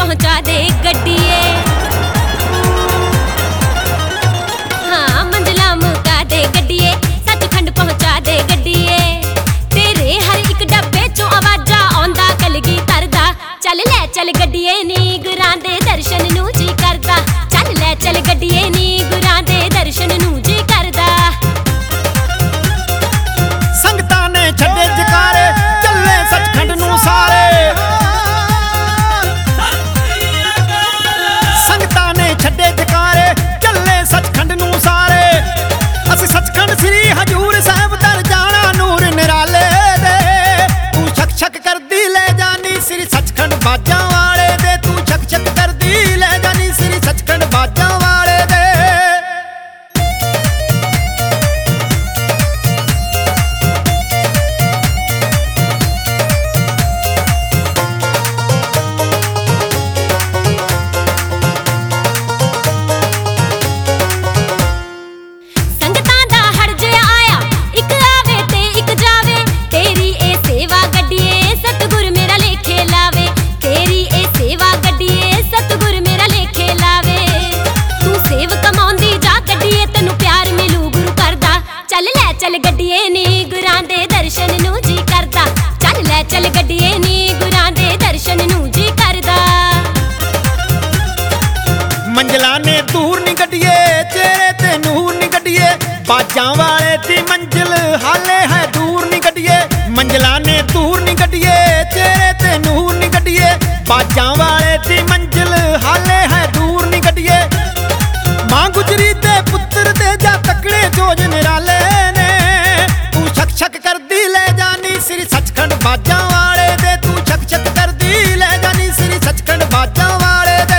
पहुंचा दे गड्डिए। हाँ मंजिला मुका दे गड्डिए, सचखंड पहुंचा दे गड्डिए। तेरे हर एक डब्बे चों आवाजा आउंदा कलगीधर दा। चल ले चल गड्डिए नी गुरां दे दर्शन नू जी करदा। चल ले चल गड्डिए नी गुरां दे दर्शन नू जी करदा। संगतां ने छड्डे जकारे, चले सचखंड नू सारे। संगतां ने छड्डे जकारे, चले सचखंड नू सारे। असीं सचखंड श्री हजूर साहिब दर जाना नूर निराले दे। तू छक छक करदी ले जानी श्री सचखंड बाजां वाले दे। तू छक छक करदी ले जानी श्री सचखंड बाजां वाले दे। संगतां दा हरज आया, इक आवे ते इक जावे। तेरी ए सेवा गड्डिए सतगुर मेरा लेखे लावे। तेरी ए सेवा गड्डिए सतगुर मेरा लेखे लावे। तू सेव कमाउंदी जा गड्डिए, तैनू प्यार मिलू गुरु करदा। चल ले चल गड्डिए नी गुरां दे दर्शन नू जी करदा। चल ले चल गड्डिए नी गुरां दे दर्शन नू जी करदा। मंजिला ने दूर नी गड्डिए, चेहरे ते नूर नी गड्डिए। बाजां वाले दी मंजिल हाले है दूर नी गड्डिए। मंजिला ने दूर नी गड्डिए, चेहरे ते नूर नी गड्डिए। बाजां वाले दी मंजिल हाले है दूर नी गड्डिए। मां गुजरी दे पुत्तर दे जा तकड़े जोज निराले ने। तू छक छक करदी ले जानी श्री सचखंड बाजां वाले दे। तू छक छक करदी ले जानी श्री सचखंड बाजां वाले दे।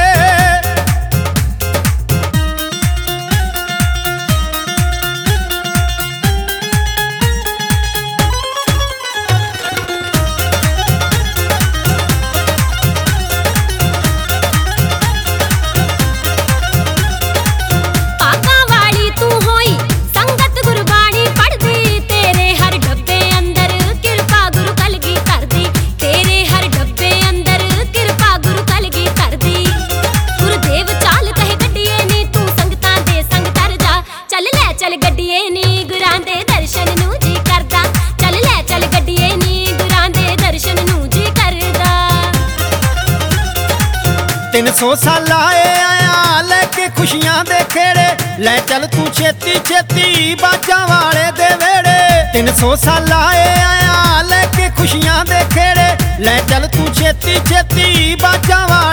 पागां वाली तू होई संगत गुरबाणी पढ़दी। तेरे हर डब्बे अंदर किरपा गुरु कलगीधर दी। तेरे हर डब्बे अंदर किरपा गुरु कलगीधर दी। गुरुदेव चाल कहे गड्डिए नी, तू संगतां दे संग तर जा। चल ले चल गड्डिए नी गुरां दे दर्शन नू जी करदा। चल ले चल गड्डिए नी गुरां दे दर्शन नू जी करदा। 300 साल आया लेके खुशियां दे खेड़े। ले चल तू छेती छेती बाजां वाले दे वेड़े। 300 साल आया लेके खुशियां दे खेड़े। ले चल तू छेती छेती बाजां वाले